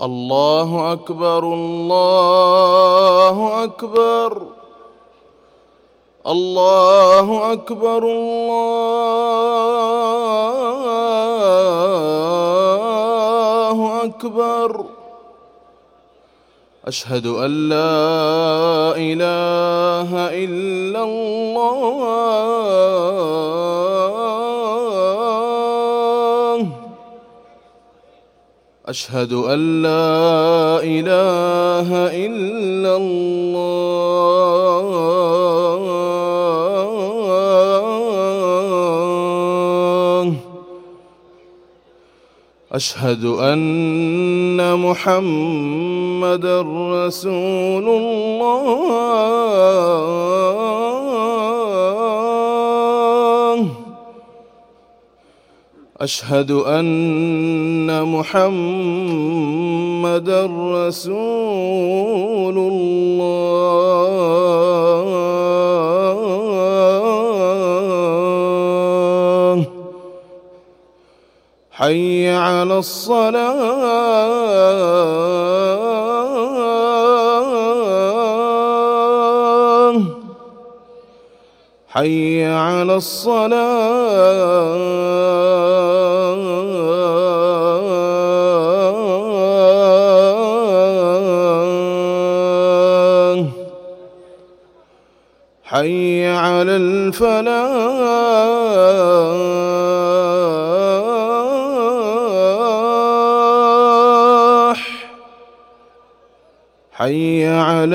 الله أكبر الله أكبر الله أكبر الله أكبر. أشهد أن لا إله إلا الله. أشهد أن لا إله إلا الله. أشهد أن محمدًا رسول الله. أشهد أن محمدًا رسول الله. حي على الصلاة. حي على الصلاة. حي على الفلاح. حي على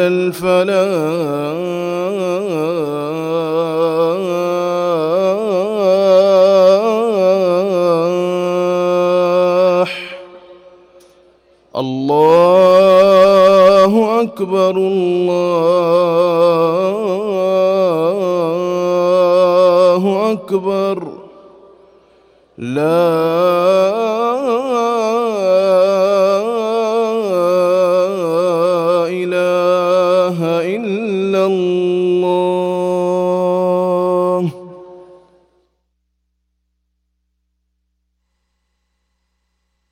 الفلاح. الله أكبر الله أكبر. لا